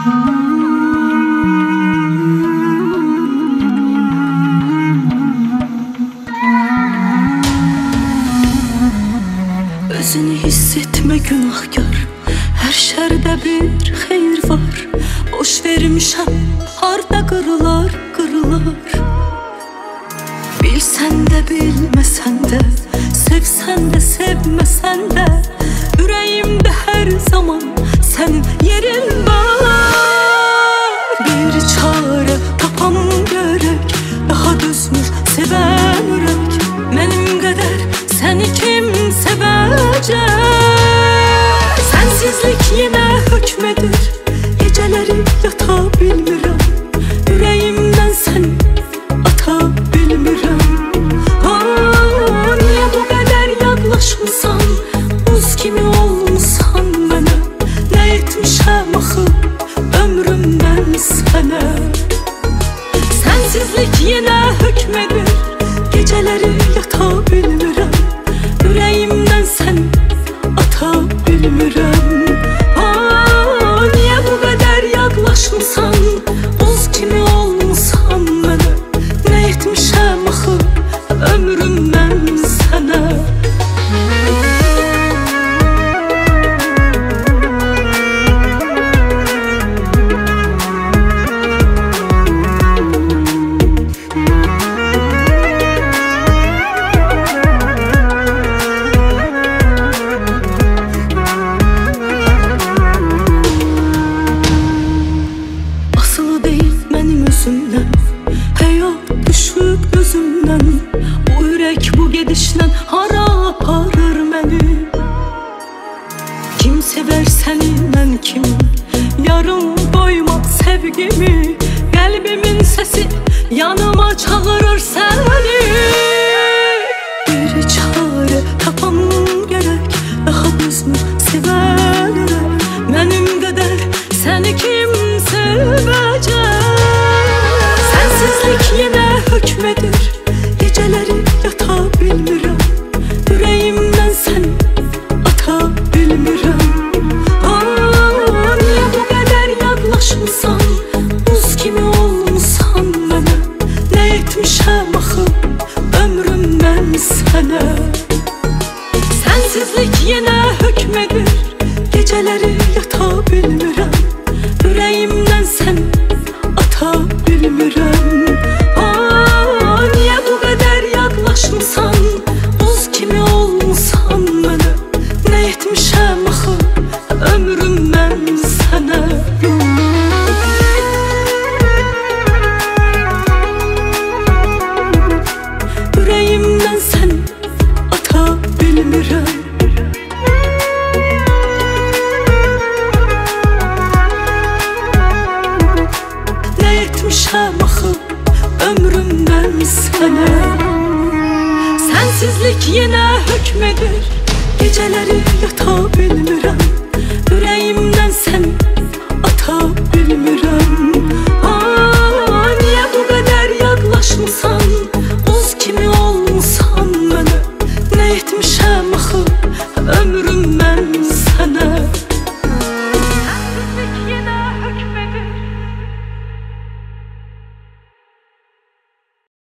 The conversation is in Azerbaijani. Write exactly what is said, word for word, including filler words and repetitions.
Özünü hiss etme günahkar, her şerde bir xeyir var. Boş vermişəm, harda qırılar, qırılar. Bilsən də, bilməsən də, sevsən də, sevməsən də, ürəyimdə hər zaman sənin yerin var. Bir çare tapam görək, daha dözmür sevən ürək. Mənim qədər səni kim sevəcək? Sensizlik yenə hökm edir, gecələri yata bilmirəm. Ürəyimdən səni ata bilmirəm. Aa, niyə bu qədər yadlaşmısan? Buz kimi olmusan mənə. Nə etmişəm axı ömrüm mən sənə? Sensizlik yenə hökm edir, gecələri yata bilmirəm. Ürəyimdən səni ata bilmirəm. Aa, niyə bu qədər yadlaşmısan? Buz kimi olmusan mənə. Nə etmişəm axı ömrüm mən sənə? Həyat düşüb gözümdən, bu ürək bu gedişlə hara aparır məni? Kim sevər səni, mən kimim? Yarım doyma sevgimi, qəlbimin səsi yanıma çağırır səni. Bir çare tapam gərək, daha dözmür sevən ürək. Mənim qədər səni kim sevəcək? Sensizlik yenə hökm edir, gecələri yata bilmirəm. Ürəyimdən səni ata bilmirəm. Aa, niyə bu qədər yadlaşmısan? Buz kimi olmusan mənə. Nə etmişəm axı ömrüm mən sənə? Sensizlik yenə hökm edir, gecələri yata bilmirəm. Ürəyimdən səni ata bilmirəm. Aa, niyə bu qədər yadlaşmısan? Buz kimi olmusan mənə. Nə etmişəm axı ömrüm mən sənə? Ürəyimdən səni ata bilmirəm. Nə etmişəm axı ömrüm mən sənə? Sensizlik yenə hökm edir, gecələri